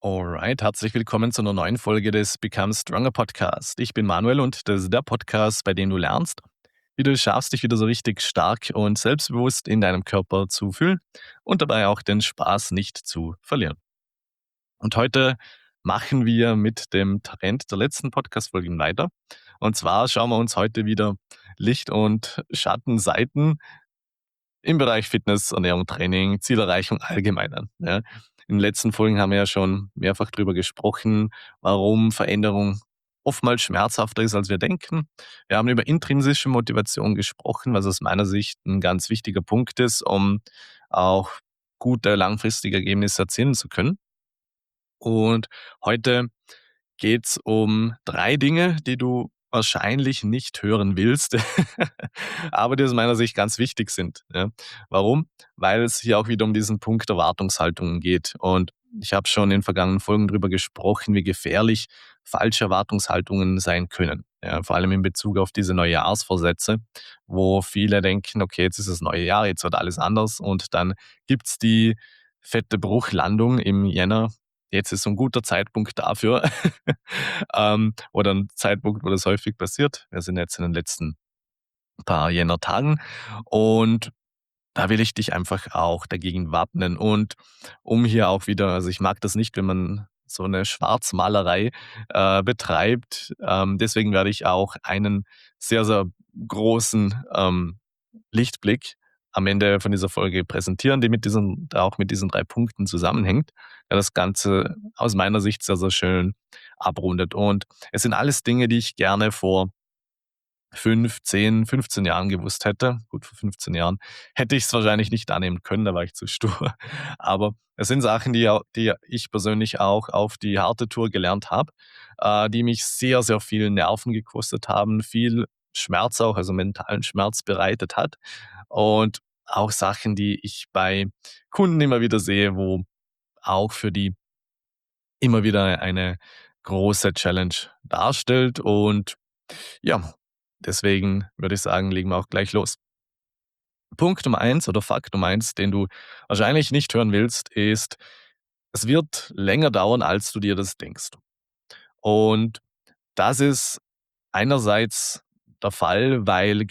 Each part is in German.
Alright, herzlich willkommen zu einer neuen Folge des Become Stronger Podcast. Ich bin Manuel und das ist der Podcast, bei dem du lernst, wie du es schaffst, dich wieder so richtig stark und selbstbewusst in deinem Körper zu fühlen und dabei auch den Spaß nicht zu verlieren. Und heute machen wir mit dem Trend der letzten Podcast-Folgen weiter. Und zwar schauen wir uns heute wieder Licht- und Schattenseiten im Bereich Fitness, Ernährung, Training, Zielerreichung allgemein an. Ja. In den letzten Folgen haben wir ja schon mehrfach darüber gesprochen, warum Veränderung oftmals schmerzhafter ist, als wir denken. Wir haben über intrinsische Motivation gesprochen, was aus meiner Sicht ein ganz wichtiger Punkt ist, um auch gute langfristige Ergebnisse erzielen zu können. Und heute geht's um 3 Dinge, die du wahrscheinlich nicht hören willst, aber die aus meiner Sicht ganz wichtig sind, ja. Warum? Weil es hier auch wieder um diesen Punkt Erwartungshaltungen geht. Und ich habe schon in vergangenen Folgen drüber gesprochen, wie gefährlich falsche Erwartungshaltungen sein können. Ja, vor allem in Bezug auf diese Neujahrsvorsätze, wo viele denken: „Okay, jetzt ist das neue Jahr, jetzt wird alles anders“, und dann gibt's die fette Bruchlandung im Jänner. Jetzt ist so 'n guter Zeitpunkt dafür, oder 'n Zeitpunkt, wo das häufig passiert. Wir sind jetzt in den letzten paar Jännertagen und da will ich dich einfach auch dagegen wappnen und um hier auch wieder, also, ich mag das nicht, wenn man so 'ne Schwarzmalerei, betreibt. Deswegen werde ich auch einen sehr, sehr großen, Lichtblick am Ende von dieser Folge präsentieren, die mit diesen auch mit diesen 3 Punkten zusammenhängt, der das Ganze aus meiner Sicht sehr, sehr schön abrundet. Und es sind alles Dinge, die ich gerne vor 5, 10, 15 Jahren gewusst hätte. Gut, vor 15 Jahren hätte ich es wahrscheinlich nicht annehmen können, da war ich zu stur. Aber es sind Sachen, die ich persönlich auch auf die harte Tour gelernt habe, die mich sehr, sehr viel Nerven gekostet haben, viel Schmerz auch, also mentalen Schmerz bereitet hat. Und auch Sachen, die ich bei Kunden immer wieder sehe, wo auch für die immer wieder eine große Challenge darstellt. Und ja, deswegen würde ich sagen, legen wir auch gleich los. Punkt Nummer eins oder Fakt Nummer eins, den du wahrscheinlich nicht hören willst, ist: Es wird länger dauern, als du dir das denkst. Und das ist einerseits der Fall, weil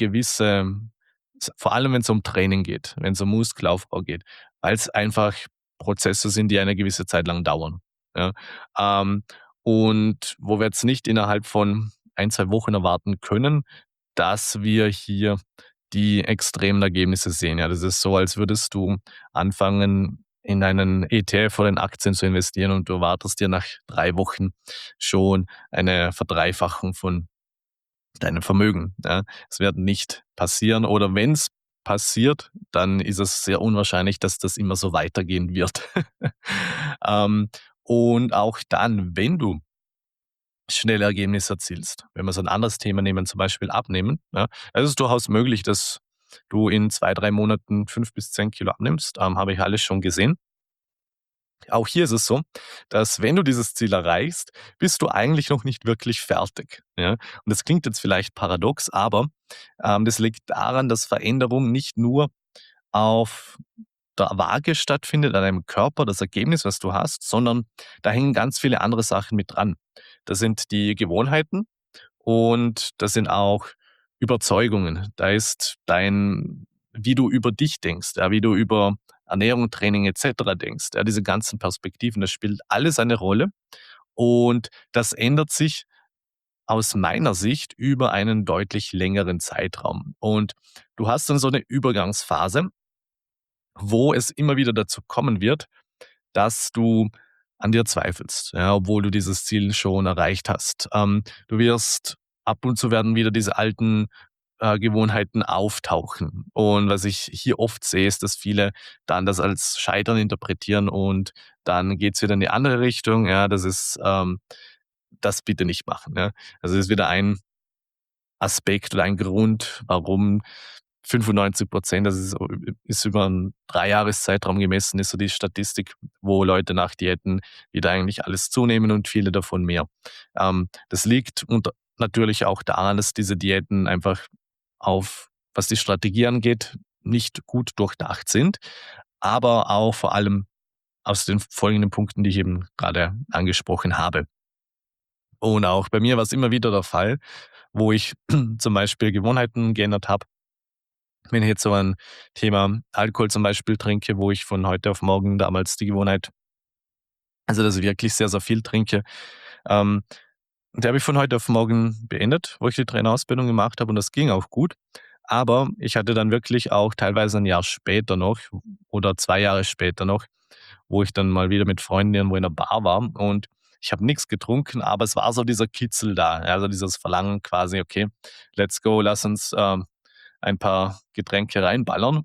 vor allem wenn es um Training geht, wenn es um Muskelaufbau geht, weil es einfach Prozesse sind, die eine gewisse Zeit lang dauern, ja? Ähm, und wo wir jetzt nicht innerhalb von ein 2 Wochen erwarten können, dass wir hier die extremen Ergebnisse sehen. Ja, das ist so, als würdest du anfangen, in einen ETF oder in Aktien zu investieren und du erwartest dir nach 3 Wochen schon eine Verdreifachung von deinem Vermögen, ja. Es wird nicht passieren, oder wenn es passiert, dann ist es sehr unwahrscheinlich, dass das immer so weitergehen wird. Ähm, und auch dann, wenn du schnelle Ergebnisse erzielst. Wenn wir so ein anderes Thema nehmen, zum Beispiel Abnehmen, ja, es ist durchaus möglich, dass du in 2, 3 Monaten 5 bis 10 Kilo abnimmst, habe ich alles schon gesehen. Auch hier ist es so, dass wenn du dieses Ziel erreichst, bist du eigentlich noch nicht wirklich fertig, ja? Und das klingt jetzt vielleicht paradox, aber, das liegt daran, dass Veränderung nicht nur auf der Waage stattfindet, an deinem Körper, das Ergebnis, was du hast, sondern da hängen ganz viele andere Sachen mit dran. Das sind die Gewohnheiten und das sind auch Überzeugungen. Da ist wie du über dich denkst, ja, wie du über Ernährung, Training et cetera denkst. Ja, diese ganzen Perspektiven, das spielt alles eine Rolle und das ändert sich aus meiner Sicht über einen deutlich längeren Zeitraum. Und du hast dann so eine Übergangsphase, wo es immer wieder dazu kommen wird, dass du an dir zweifelst, ja, obwohl du dieses Ziel schon erreicht hast. Du wirst ab und zu werden wieder diese alten, Gewohnheiten auftauchen. Und was ich hier oft sehe, ist, dass viele dann das als Scheitern interpretieren und dann geht's wieder in die andere Richtung. Ja, das bitte nicht machen, ja. Also, das ist wieder ein Aspekt oder ein Grund, warum 95%, das ist über 'n Dreijahreszeitraum gemessen, ist so die Statistik, wo Leute nach Diäten wieder eigentlich alles zunehmen und viele davon mehr. Das liegt natürlich auch daran, dass diese Diäten einfach was die Strategie angeht, nicht gut durchdacht sind, aber auch vor allem aus den folgenden Punkten, die ich eben gerade angesprochen habe. Und auch bei mir war es immer wieder der Fall, wo ich zum Beispiel Gewohnheiten geändert habe. Wenn ich jetzt so ein Thema Alkohol zum Beispiel trinke, wo ich von heute auf morgen damals die Gewohnheit, also dass ich wirklich sehr, sehr viel trinke, ähm, die habe ich von heute auf morgen beendet, wo ich die Trainerausbildung gemacht habe, und das ging auch gut. Aber ich hatte dann wirklich auch teilweise ein Jahr später noch oder 2 Jahre später noch, wo ich dann mal wieder mit Freunden irgendwo in 'ner Bar war, und ich habe nichts getrunken, aber es war so dieser Kitzel da, ja, also dieses Verlangen quasi: „Okay, let's go, lass uns, ein paar Getränke reinballern."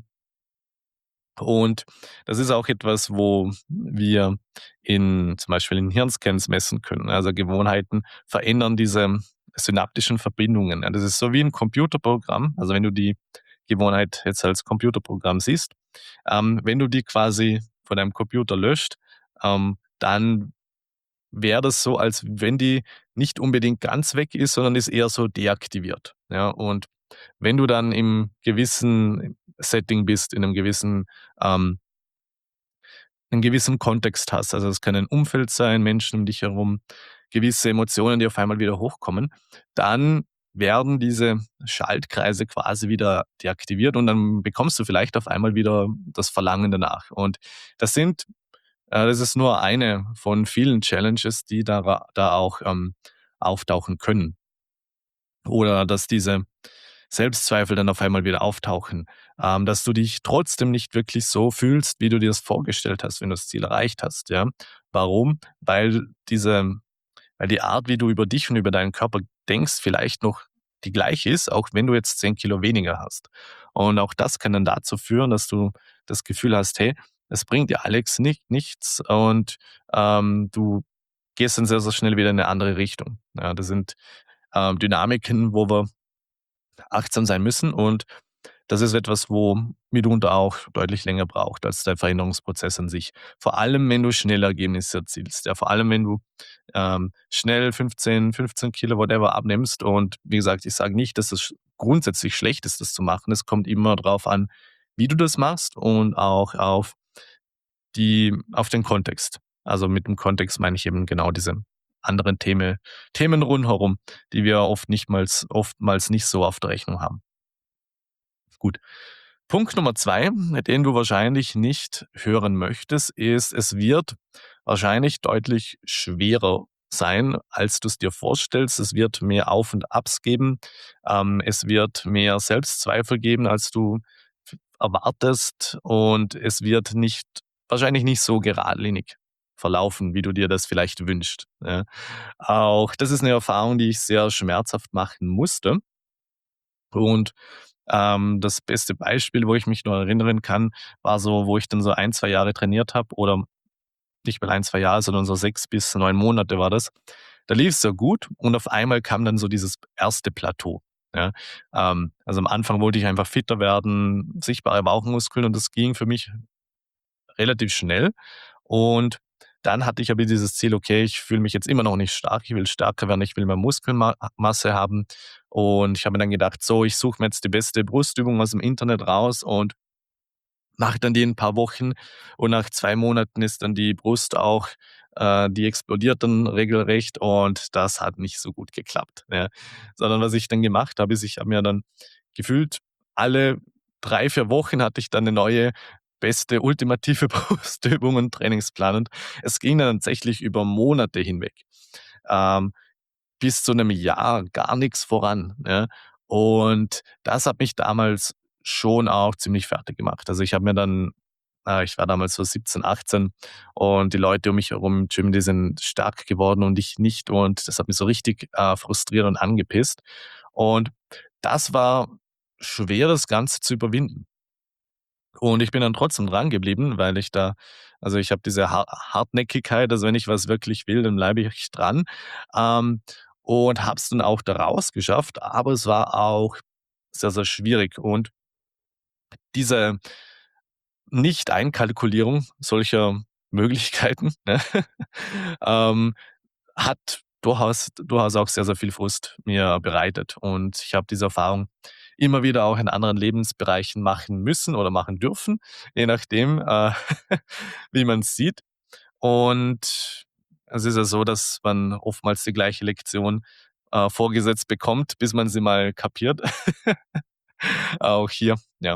Und das ist auch etwas, wo wir zum Beispiel in Hirnscans messen können. Also Gewohnheiten verändern diese synaptischen Verbindungen. Ja, das ist so wie ein Computerprogramm. Also wenn du die Gewohnheit jetzt als Computerprogramm siehst, wenn du die quasi von deinem Computer löscht, dann wäre das so, als wenn die nicht unbedingt ganz weg ist, sondern ist eher so deaktiviert. Ja, und wenn du dann im gewissen Setting bist, in einem gewissen ähm, einen gewissen Kontext hast. Also, es kann ein Umfeld sein, Menschen um dich herum, gewisse Emotionen, die auf einmal wieder hochkommen, dann werden diese Schaltkreise quasi wieder deaktiviert, und dann bekommst du vielleicht auf einmal wieder das Verlangen danach. Und das ist nur eine von vielen Challenges, die da auch auftauchen können. Oder dass diese Selbstzweifel dann auf einmal wieder auftauchen, dass du dich trotzdem nicht wirklich so fühlst, wie du dir das vorgestellt hast, wenn du das Ziel erreicht hast, ja? Warum? Weil die Art, wie du über dich und über deinen Körper denkst, vielleicht noch die gleiche ist, auch wenn du jetzt 10 Kilo weniger hast. Und auch das kann dann dazu führen, dass du das Gefühl hast: „Hey, es bringt dir Alex nichts", und, du gehst dann sehr, sehr schnell wieder in eine andere Richtung. Ja, das sind, Dynamiken, wo wir achtsam sein müssen, und das ist etwas, wo mitunter auch deutlich länger braucht als der Veränderungsprozess an sich. Vor allem, wenn du schnell Ergebnisse erzielst, ja, vor allem, wenn du, schnell 15 Kilo, whatever, abnimmst, und wie gesagt, ich sage nicht, dass es grundsätzlich schlecht ist, das zu machen. Es kommt immer drauf an, wie du das machst, und auch auf den Kontext. Also, mit dem Kontext meine ich eben genau diese anderen Themen rundherum, die wir oftmals nicht so auf der Rechnung haben. Gut. Punkt Nummer 2, den du wahrscheinlich nicht hören möchtest, ist, es wird wahrscheinlich deutlich schwerer sein, als du es dir vorstellst. Es wird mehr Auf und Abs geben. Es wird mehr Selbstzweifel geben, als du erwartest, und es wird wahrscheinlich nicht so geradlinig verlaufen, wie du dir das vielleicht wünschst, ja. Auch das ist eine Erfahrung, die ich sehr schmerzhaft machen musste, und das beste Beispiel, wo ich mich noch erinnern kann, war so, wo ich dann so 1, 2 Jahre trainiert habe, oder nicht mal 1, 2 Jahre, sondern so 6 bis 9 Monate war das. Da lief es sehr gut, und auf einmal kam dann so dieses erste Plateau, ja. Also, am Anfang wollte ich einfach fitter werden, sichtbare Bauchmuskeln, und das ging für mich relativ schnell. Und dann hatte ich aber dieses Ziel: „Okay, ich fühle mich jetzt immer noch nicht stark. Ich will stärker werden, ich will mehr Muskelmasse haben." Und ich habe mir dann gedacht: „So, ich suche mir jetzt die beste Brustübung aus dem Internet raus und mache dann die in 'n paar Wochen." Und nach 2 Monaten ist dann die Brust auch die explodiert dann regelrecht, und das hat nicht so gut geklappt, ja. Sondern was ich dann gemacht habe, ist, ich habe mir dann gefühlt alle 3, 4 Wochen hatte ich dann 'ne neue, beste, ultimative Brustübung und Trainingsplan, und es ging dann tatsächlich über Monate hinweg. Ähm, Bis zu 'nem Jahr gar nix voran, ja. Und das hat mich damals schon auch ziemlich fertig gemacht. Also, ich war damals so 17, 18, und die Leute um mich herum im Gym, die sind stark geworden und ich nicht, und das hat mich so richtig, frustriert und angepisst. Und das war schwer, das Ganze zu überwinden. Und ich bin dann trotzdem dran geblieben, weil ich habe diese Hartnäckigkeit, also wenn ich was wirklich will, dann bleibe ich dran, ähm, und habe es dann auch da rausgeschafft, aber es war auch sehr, sehr schwierig, und diese Nicht-Einkalkulierung solcher Möglichkeiten, ne, ähm, hat durchaus auch sehr, sehr viel Frust mir bereitet. Und ich habe diese Erfahrung immer wieder auch in anderen Lebensbereichen machen müssen oder machen dürfen, je nachdem, wie man's sieht. Und es ist ja so, dass man oftmals die gleiche Lektion, vorgesetzt bekommt, bis man sie mal kapiert. Auch hier, ja,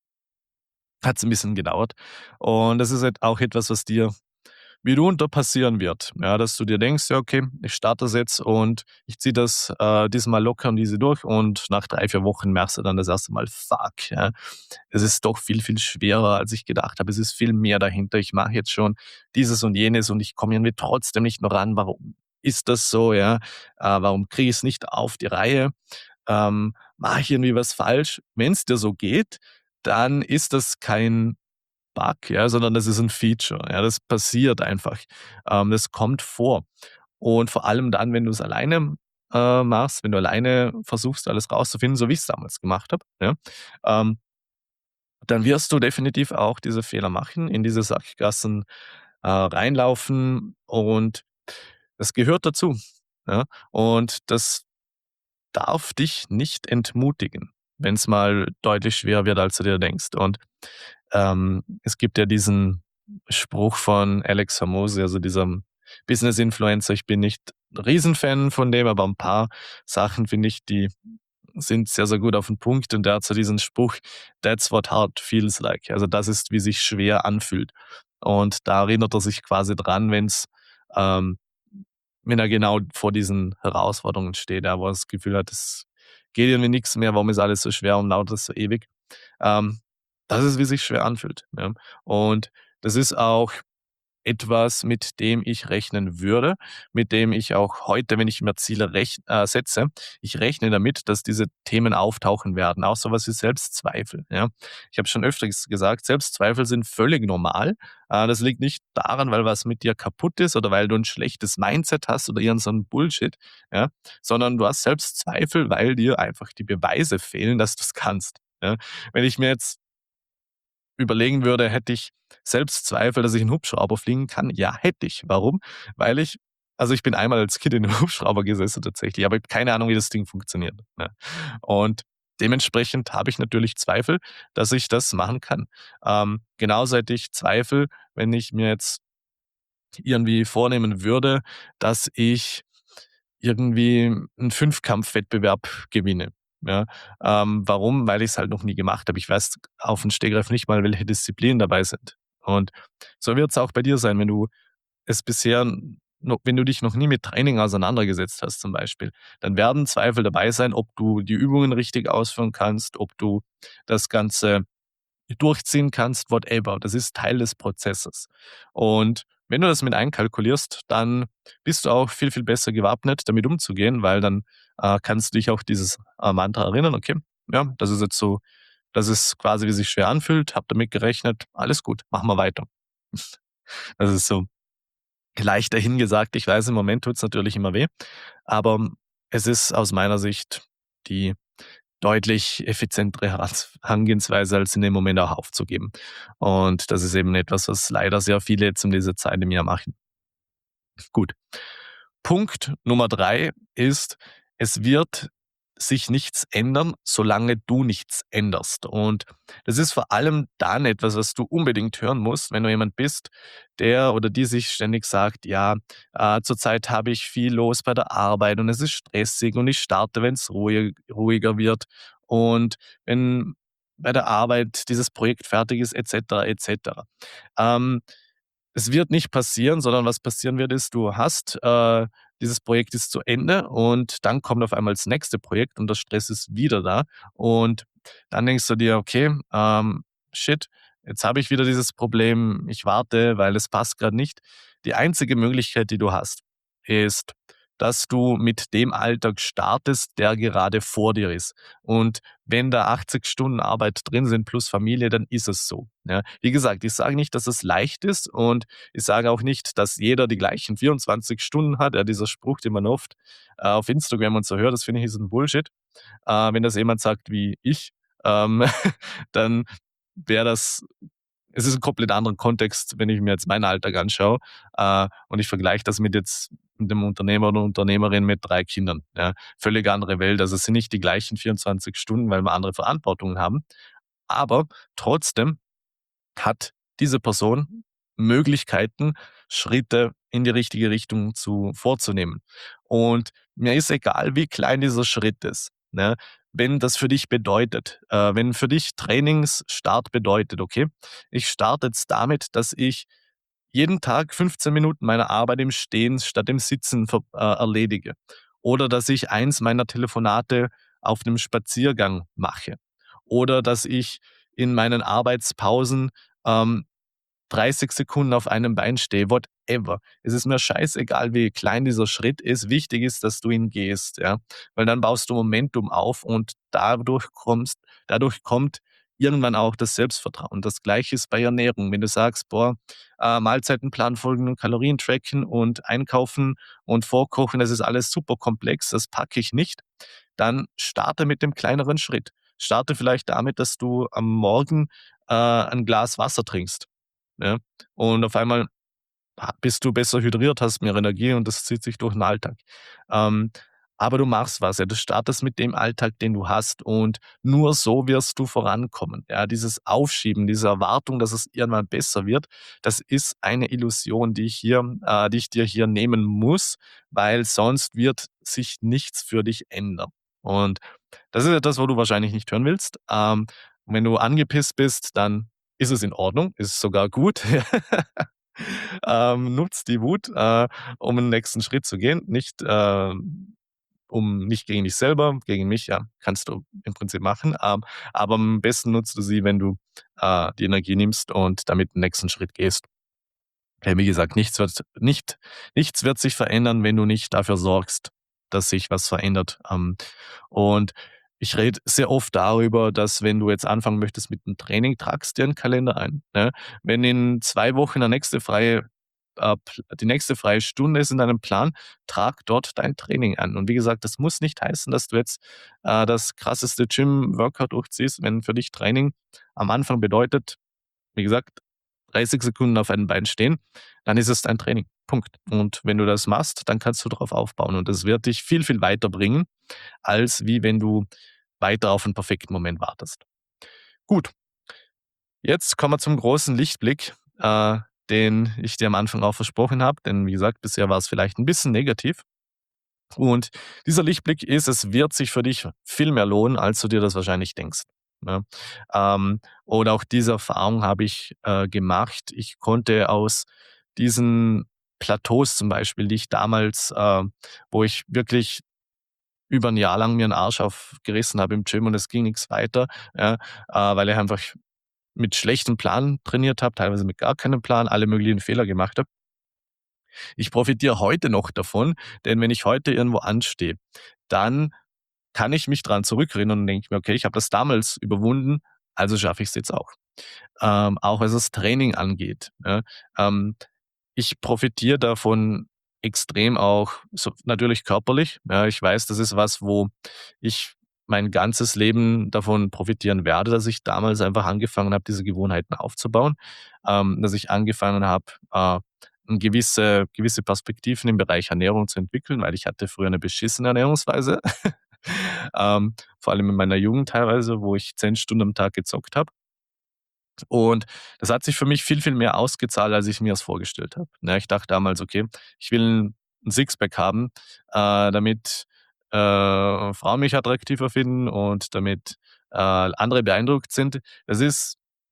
hat's 'n bisschen gedauert. Und das ist halt auch etwas, was dir mitunter passieren wird, ja, dass du dir denkst: „Ja, okay, ich starte das jetzt und ich ziehe das, diesmal locker und easy durch“, und nach 3 4 Wochen merkst du dann das erste Mal: „Fuck, ja, es ist doch viel, viel schwerer, als ich gedacht habe. Es ist viel mehr dahinter. Ich mache jetzt schon dieses und jenes und ich komme irgendwie trotzdem nicht mehr ran. Warum ist das so, ja? Warum kriege ich's nicht auf die Reihe? Mache ich irgendwie was falsch?“ Wenn's dir so geht, dann ist das kein Bug, ja, sondern das ist ein Feature. Ja, das passiert einfach. Das kommt vor. Und vor allem dann, wenn du es alleine, machst, wenn du alleine versuchst, alles rauszufinden, so wie ich es damals gemacht habe, ja, ähm, dann wirst du definitiv auch diese Fehler machen, in diese Sackgassen, reinlaufen, und das gehört dazu, ja? Und das darf dich nicht entmutigen, wenn es mal deutlich schwerer wird, als du dir denkst. Und es gibt ja diesen Spruch von Alex Hormozy, also diesem Business-Influencer. Ich bin nicht 'n Riesenfan von dem, aber ein paar Sachen finde ich, die sind sehr, sehr gut auf den Punkt. Und der hat so diesen Spruch: „That's what hard feels like.“ Also, das ist, wie sich schwer anfühlt. Und da erinnert er sich quasi dran, ähm wenn er genau vor diesen Herausforderungen steht, ja, wo er das Gefühl hat, es geht irgendwie nix mehr, warum ist alles so schwer und dauert das so ewig? Ähm, Das ist, wie sich schwer anfühlt, ja. Und das ist auch etwas, mit dem ich rechnen würde, mit dem ich auch heute, wenn ich mir Ziele setze, ich rechne damit, dass diese Themen auftauchen werden, auch so was wie Selbstzweifel, ja. Ich habe schon öfters gesagt, Selbstzweifel sind völlig normal. Das liegt nicht daran, weil was mit dir kaputt ist oder weil du ein schlechtes Mindset hast oder irgend so 'n Bullshit, ja, sondern du hast Selbstzweifel, weil dir einfach die Beweise fehlen, dass du's kannst, ja. Wenn ich mir jetzt überlegen würde, hätte ich Selbstzweifel, dass ich 'n Hubschrauber fliegen kann? Ja, hätte ich. Warum? Weil ich bin einmal als Kind in 'nem Hubschrauber gesessen tatsächlich, aber ich habe keine Ahnung, wie das Ding funktioniert, ne? Und dementsprechend habe ich natürlich Zweifel, dass ich das machen kann. Genauso hätte ich Zweifel, wenn ich mir jetzt irgendwie vornehmen würde, dass ich irgendwie 'n Fünfkampfwettbewerb gewinne, ja? Warum? Weil ich's halt noch nie gemacht habe. Ich weiß auf 'n Stegreif nicht mal, welche Disziplinen dabei sind. Und so wird's auch bei dir sein, wenn du dich noch nie mit Training auseinandergesetzt hast zum Beispiel, dann werden Zweifel dabei sein, ob du die Übungen richtig ausführen kannst, ob du das Ganze durchziehen kannst, whatever. Das ist Teil des Prozesses. Und wenn du das mit einkalkulierst, dann bist du auch viel, viel besser gewappnet, damit umzugehen, weil dann, kannst du dich auch dieses, Mantra erinnern: „Okay, ja, das ist jetzt so, das ist quasi, wie sich schwer anfühlt, habe damit gerechnet, alles gut, machen wir weiter.“ Das ist so leicht dahingesagt. Ich weiß, im Moment tut's natürlich immer weh, aber es ist aus meiner Sicht die deutlich effizientere Herangehensweise, als in dem Moment auch aufzugeben. Und das ist eben etwas, was leider sehr viele jetzt um diese Zeit im Jahr machen. Gut. Punkt Nummer 3 ist, es wird sich nichts ändern, solange du nichts änderst. Und das ist vor allem dann etwas, was du unbedingt hören musst, wenn du jemand bist, der oder die sich ständig sagt: „Ja, zurzeit habe ich viel los bei der Arbeit und es ist stressig und ich starte, wenn es ruhiger wird. Und wenn bei der Arbeit dieses Projekt fertig ist“, et cetera, et cetera. Ähm, Es wird nicht passieren, sondern was passieren wird, ist, du hast dieses Projekt ist zu Ende und dann kommt auf einmal das nächste Projekt und der Stress ist wieder da. Und dann denkst du dir: „Okay, shit, jetzt habe ich wieder dieses Problem. Ich warte, weil es passt gerade nicht.“ Die einzige Möglichkeit, die du hast, ist, dass du mit dem Alltag startest, der gerade vor dir ist. Und wenn da 80 Stunden Arbeit drin sind plus Familie, dann ist es so, ja. Wie gesagt, ich sage nicht, dass es leicht ist, und ich sage auch nicht, dass jeder die gleichen 24 Stunden hat. Ja, dieser Spruch, den man oft, auf Instagram und so hört, das finde ich, ist 'n Bullshit. Wenn das jemand sagt wie ich, ähm, dann wäre das es ist 'n komplett anderer Kontext, wenn ich mir jetzt meinen Alltag anschaue, und ich vergleiche das mit jetzt mit dem Unternehmer oder Unternehmerin mit 3 Kindern, ja. Völlig andere Welt. Also, es sind nicht die gleichen 24 Stunden, weil wir andere Verantwortungen haben. Aber trotzdem hat diese Person Möglichkeiten, Schritte in die richtige Richtung vorzunehmen. Und mir ist egal, wie klein dieser Schritt ist, ne? Wenn das für dich bedeutet, wenn für dich Trainingsstart bedeutet, okay, ich starte jetzt damit, dass ich jeden Tag 15 Minuten meiner Arbeit im Stehen statt im Sitzen erledige. Oder dass ich eins meiner Telefonate auf einem Spaziergang mache. Oder dass ich in meinen Arbeitspausen ähm, 30 Sekunden auf einem Bein stehe, whatever. Es ist mir scheißegal, wie klein dieser Schritt ist. Wichtig ist, dass du ihn gehst, ja. Weil dann baust du Momentum auf und dadurch kommt irgendwann auch das Selbstvertrauen. Das Gleiche ist bei Ernährung. Wenn du sagst: „Boah, Mahlzeitenplan folgen und Kalorien tracken und einkaufen und vorkochen, das ist alles super komplex, das packe ich nicht“, dann starte mit dem kleineren Schritt. Starte vielleicht damit, dass du am Morgen, 'n Glas Wasser trinkst. Ja? Und auf einmal bist du besser hydriert, hast mehr Energie und das zieht sich durch den Alltag. Ähm, aber du machst was, ja. Du startest mit dem Alltag, den du hast und nur so wirst du vorankommen. Ja, dieses Aufschieben, diese Erwartung, dass es irgendwann besser wird, das ist eine Illusion, die ich dir hier nehmen muss, weil sonst wird sich nichts für dich ändern. Und das ist etwas, wo du wahrscheinlich nicht hören willst. Wenn du angepisst bist, dann ist es in Ordnung, ist sogar gut. Nutzt die Wut, um 'n nächsten Schritt zu gehen, nicht gegen dich selber, gegen mich, ja, kannst du im Prinzip machen, aber am besten nutzt du sie, wenn du, die Energie nimmst und damit 'n nächsten Schritt gehst. Wie gesagt, nichts wird sich verändern, wenn du nicht dafür sorgst, dass sich was verändert. Und ich rede sehr oft darüber, dass wenn du jetzt anfangen möchtest mit 'nem Training, tragst dir 'n Kalender ein, ne? Wenn in 2 Wochen die nächste freie Stunde ist in deinem Plan, trag dort dein Training an. Und wie gesagt, das muss nicht heißen, dass du jetzt, das krasseste Gym-Workout durchziehst. Wenn für dich Training am Anfang bedeutet, wie gesagt, 30 Sekunden auf einem Bein stehen, dann ist es dein Training. Punkt. Und wenn du das machst, dann kannst du darauf aufbauen. Und das wird dich viel, viel weiterbringen, als wie wenn du weiter auf 'n perfekten Moment wartest. Gut, jetzt kommen wir zum großen Lichtblick, den ich dir am Anfang auch versprochen habe, denn wie gesagt, bisher war es vielleicht ein bisschen negativ. Und dieser Lichtblick ist, es wird sich für dich viel mehr lohnen, als du dir das wahrscheinlich denkst, ne? Und auch diese Erfahrung habe ich, gemacht. Ich konnte aus diesen Plateaus zum Beispiel, die ich damals wo ich wirklich über ein Jahr lang mir 'n Arsch aufgerissen habe im Gym und es ging nix weiter, ja, weil ich einfach mit schlechtem Plan trainiert habe, teilweise mit gar keinem Plan, alle möglichen Fehler gemacht habe. Ich profitiere heute noch davon, denn wenn ich heute irgendwo anstehe, dann kann ich mich dran zurückerinnern und denke mir: „Okay, ich habe das damals überwunden, also schaffe ich's jetzt auch.“ Auch was das Training angeht, ja. Ähm, Ich profitiere davon extrem auch so natürlich körperlich. Ja, ich weiß, das ist was, wo ich mein ganzes Leben davon profitieren werde, dass ich damals einfach angefangen habe, diese Gewohnheiten aufzubauen, dass ich angefangen habe, 'n gewisse Perspektiven im Bereich Ernährung zu entwickeln, weil ich hatte früher eine beschissene Ernährungsweise, vor allem in meiner Jugend teilweise, wo ich 10 Stunden am Tag gezockt habe. Und das hat sich für mich viel, viel mehr ausgezahlt, als ich mir das vorgestellt habe. Ne, ich dachte damals: „Okay, ich will 'n Sixpack haben, damit, Frauen mich attraktiver finden und damit, andere beeindruckt sind.“ Das ist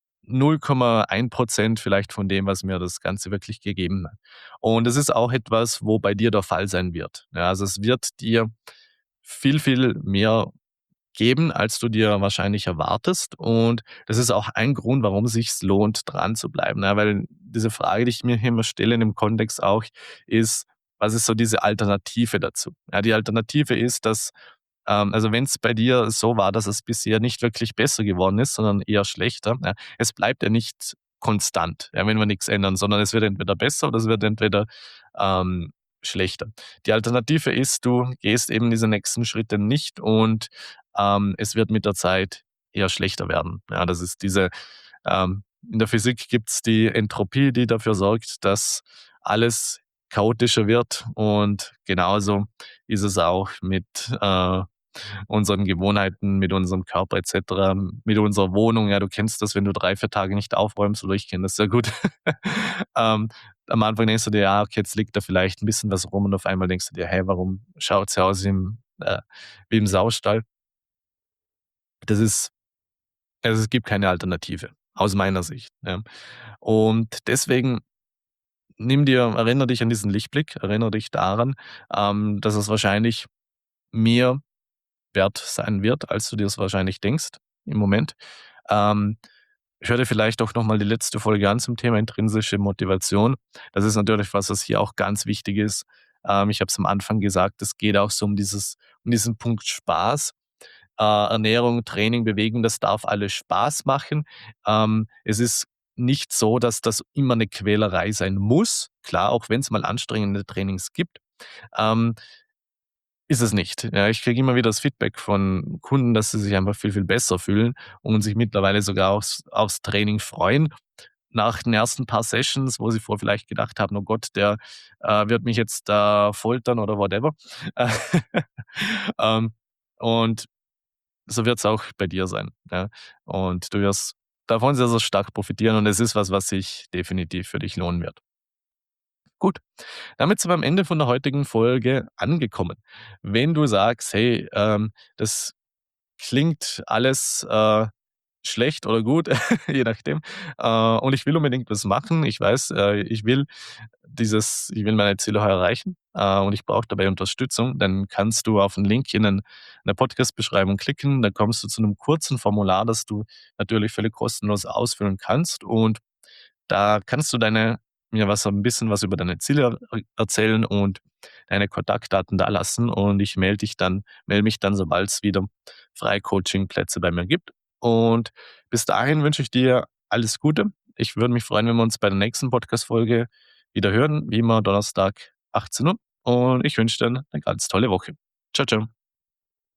0,1% vielleicht von dem, was mir das Ganze wirklich gegeben hat. Und das ist auch etwas, wo bei dir der Fall sein wird. Ja, also, es wird dir viel, viel mehr geben, als du dir wahrscheinlich erwartest. Und das ist auch ein Grund, warum es sich lohnt, dran zu bleiben, ne? Weil diese Frage, die ich mir hier immer stelle in dem Kontext auch, ist: Was ist so diese Alternative dazu? Ja, die Alternative ist, dass also wenn es bei dir so war, dass es bisher nicht wirklich besser geworden ist, sondern eher schlechter, ja, es bleibt ja nicht konstant, ja, wenn wir nichts ändern, sondern es wird entweder besser oder es wird entweder, schlechter. Die Alternative ist, du gehst eben diese nächsten Schritte nicht und, es wird mit der Zeit eher schlechter werden. Ja, das ist in der Physik gibt's die Entropie, die dafür sorgt, dass alles chaotischer wird. Und genauso ist es auch mit unseren Gewohnheiten, mit unserem Körper et cetera, mit unserer Wohnung. Ja, du kennst das, wenn du 3, 4 Tage nicht aufräumst, oder ich kenne das sehr gut. Ähm, Am Anfang denkst du dir: „Ja, okay, jetzt liegt da vielleicht ein bisschen was rum“, und auf einmal denkst du dir: „Hey, warum schaut's ja aus wie im Saustall?“ Das ist Also, es gibt keine Alternative aus meiner Sicht, ja. Und deswegen erinnere dich an diesen Lichtblick, erinnere dich daran, dass es wahrscheinlich mehr wert sein wird, als du dir es wahrscheinlich denkst im Moment. Ähm, Hör dir vielleicht auch noch mal die letzte Folge an zum Thema intrinsische Motivation. Das ist natürlich was hier auch ganz wichtig ist. Ich habe es am Anfang gesagt, es geht auch so um diesen Punkt Spaß. Ernährung, Training, Bewegung, das darf alles Spaß machen. Es ist nicht so, dass das immer eine Quälerei sein muss. Klar, auch wenn es mal anstrengende Trainings gibt. Ähm, Ist es nicht. Ja, ich kriege immer wieder das Feedback von Kunden, dass sie sich einfach viel, viel besser fühlen und sich mittlerweile sogar aufs Training freuen. Nach den ersten paar Sessions, wo sie vorher vielleicht gedacht haben: „Oh Gott, der, wird mich jetzt, foltern“ oder whatever. Ähm, und so wird es auch bei dir sein, ja? Und du wirst davon sehr, sehr stark profitieren, und es ist was, was sich definitiv für dich lohnen wird. Gut, damit sind wir am Ende von der heutigen Folge angekommen. Wenn du sagst: „Hey, das klingt alles, schlecht oder gut, je nachdem, und ich will unbedingt was machen. Ich weiß, ich will meine Ziele erreichen, und ich brauche dabei Unterstützung“, dann kannst du auf 'n Link in der Podcast-Beschreibung klicken. Dann kommst du zu einem kurzen Formular, das du natürlich völlig kostenlos ausfüllen kannst, und da kannst du mir ein bisschen was über deine Ziele erzählen und deine Kontaktdaten dalassen, und ich melde mich dann, sobald es wieder freie Coaching-Plätze bei mir gibt. Und bis dahin wünsche ich dir alles Gute. Ich würde mich freuen, wenn wir uns bei der nächsten Podcast-Folge wieder hören, wie immer Donnerstag 18 Uhr, und ich wünsche dir eine ganz tolle Woche. Ciao, ciao.